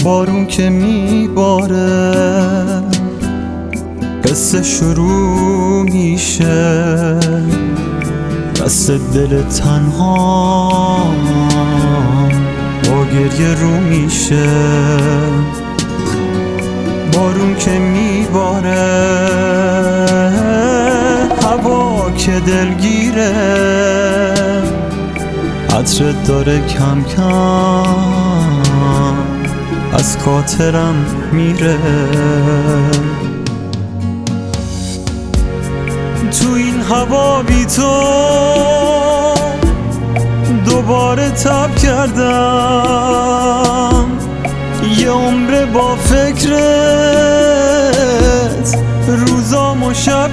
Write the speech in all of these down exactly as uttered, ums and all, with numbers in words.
بارون که میباره قصه شروع میشه، دست دل تنها با گریه رو میشه. بارون که میباره هوا که دلگیره، عطرت داره کم کم از خاطرم میره. تو این هوا بی تو دوباره تب کردم، یه عمر با فکرت روزامو شب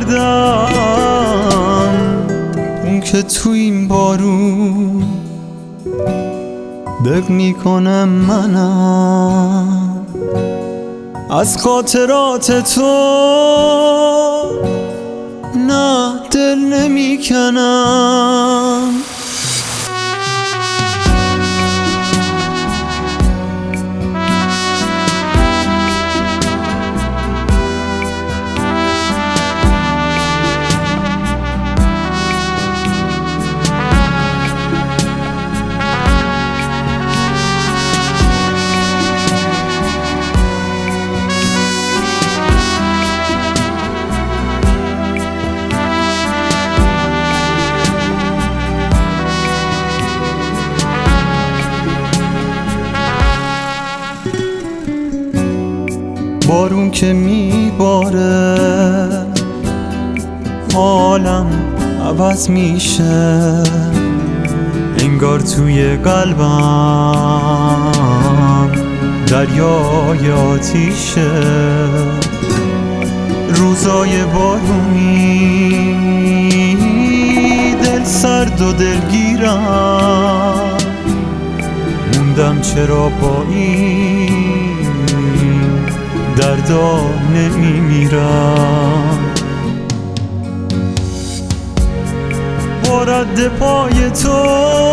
کردم. اون که تو این بارون دق میکنم منم، از خاطرات تو نه دل نمیکنم. بارون که میباره حالم عوض میشه، انگار توی قلبم دریای آتیشه. روزای بارونی دل سرد و دلگیرم، موندم چرا با این دردا نمیمیرم. با رد پای تو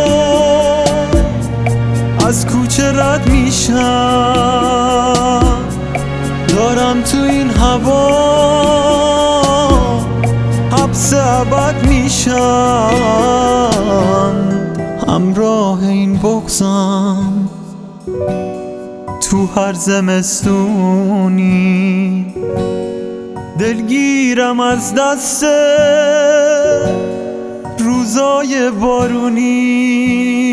از کوچه رد میشم، دارم تو این هوا حبس ابد میشم. همراه این بغضم تو هر زمستونی دلگیرم از دست روزای بارونی.